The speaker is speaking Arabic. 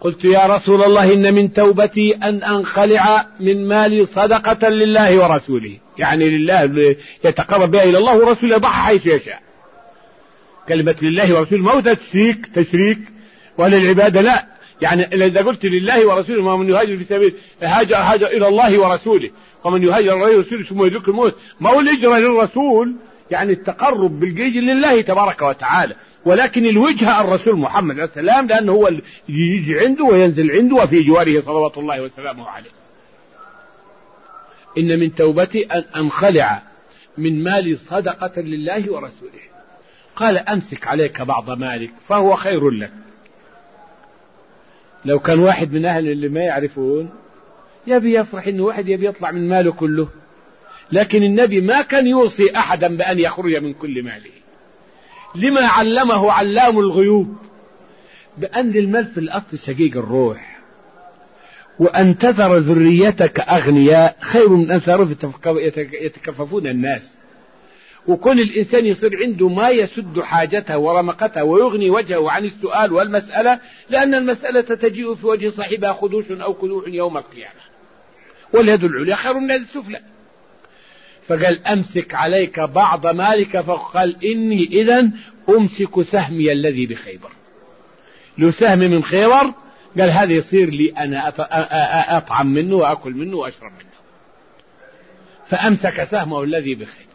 قلت يا رسول الله إن من توبتي أن أنخلع من مالي صدقة لله ورسوله، يعني لله يتقرب بها إلى الله ورسوله، يضعها حيث يشاء. كلمة لله ورسوله ما هو تشريك ولا العبادة، لا، يعني إذا قلت لله ورسوله، ما من يهاجر في سبيل هاجر إلى الله ورسوله، ومن يهاجر إلى الله ورسوله ثم يدرك الموت، ما هو الهجرة للرسول يعني التقرب بالجيش لله تبارك وتعالى، ولكن الوجهة الرسول محمد عليه السلام، لأنه هو اللي يجي عنده وينزل عنده وفي جواره صلوات الله وسلامه عليه. إن من توبتي أن أنخلع من مالي صدقة لله ورسوله. قال أمسك عليك بعض مالك فهو خير لك. لو كان واحد من أهل اللي ما يعرفون يبي يفرح إنه واحد يبي يطلع من ماله كله، لكن النبي ما كان يوصي أحدا بأن يخرج من كل ماله، لما علمه علام الغيوب بأن المال في الأصل شقيق الروح، وأن تذر ذريتك أغنياء خير من أن تذرهم يتكففون الناس. وكون الإنسان يصير عنده ما يسد حاجته ورمقته ويغني وجهه عن السؤال والمسألة، لأن المسألة تجيء في وجه صاحبها خدوش أو قلوع يوم القيامة، واليد العليا خير من اليد السفلى. فقال أمسك عليك بعض مالك، فقال إني إذن أمسك سهمي الذي بخيبر، له سهم من خيبر، قال هذا يصير لي أنا أطعم منه وأكل منه وأشرب منه. فأمسك سهمه الذي بخيبر.